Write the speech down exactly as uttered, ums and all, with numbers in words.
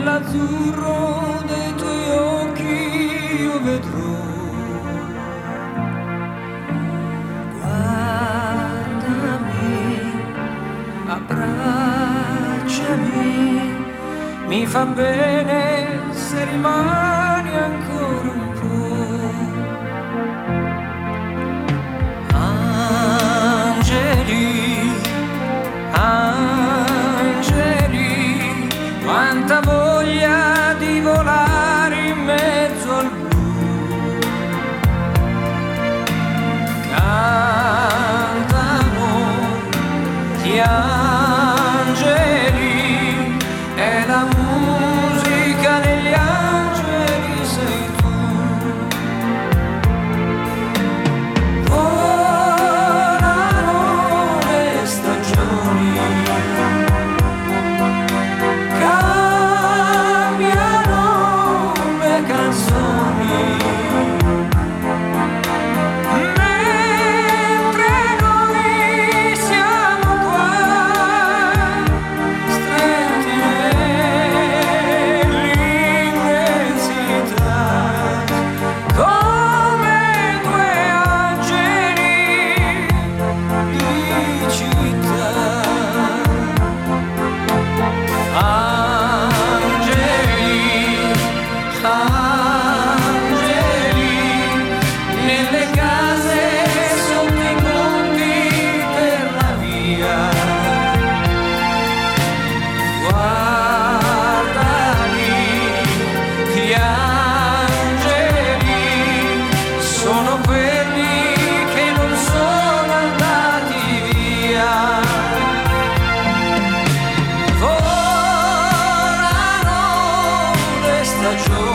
nell'azzurro dei tuoi occhi io vedrò. Guardami, abbracciami, mi fa bene se rimani ancora un po'. Angeli, angeli, quanta voglia di volare in mezzo al blu. Cantano gli angeli, è la musica degli angeli, sei tu. Volano le stagioni, cambiano le canzoni, mentre noi siamo qua, stretti nell'immensità, come due angeli di città. Angeli, angeli, nelle case sotto i ponti per la via. Guardali, gli angeli sono quelli che non sono andati via. Volano le stagioni,